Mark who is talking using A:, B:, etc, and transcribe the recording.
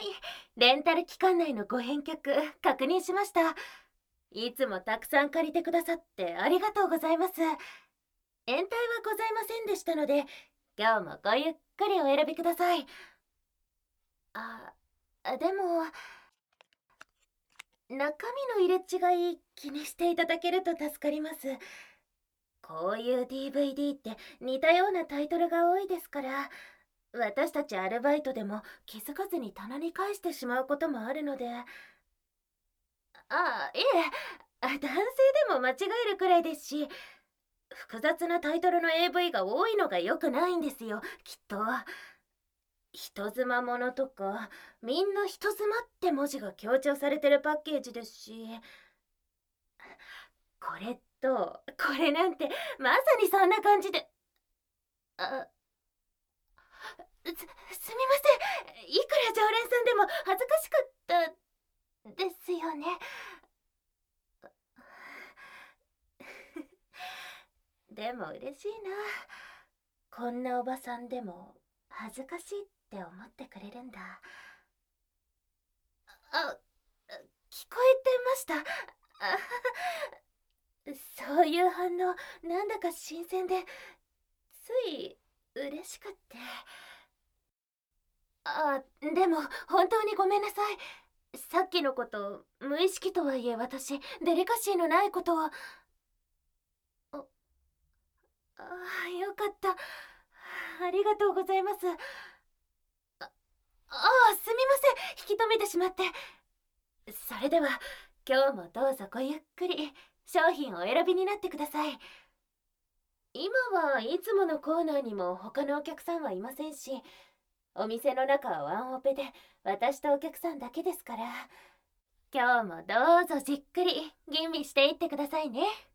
A: レンタル期間内のご返却確認しました。いつもたくさん借りてくださってありがとうございます。延滞はございませんでしたので、今日もごゆっくりお選びください。でも、中身の入れ違い気にしていただけると助かります。こういう DVD って似たようなタイトルが多いですから、私たちアルバイトでも気づかずに棚に返してしまうこともあるので。いえ、男性でも間違えるくらいですし、複雑なタイトルの AV が多いのが良くないんですよ、きっと。人妻ものとか、みんな人妻って文字が強調されてるパッケージですし、これとこれなんてまさにそんな感じで。あすみません、いくら常連さんでも恥ずかしかったですよね。でも嬉しいな、こんなおばさんでも恥ずかしいって思ってくれるんだ。あ聞こえてました。そういう反応なんだか新鮮で、つい嬉しくって。でも本当にごめんなさい。さっきのこと無意識とはいえ、私デリカシーのないことは。よかった。ありがとうございます。すみません、引き止めてしまって。それでは今日もどうぞごゆっくり商品をお選びになってください。今はいつものコーナーにも他のお客さんはいませんし、お店の中はワンオペで私とお客さんだけですから、今日もどうぞじっくり吟味していってくださいね。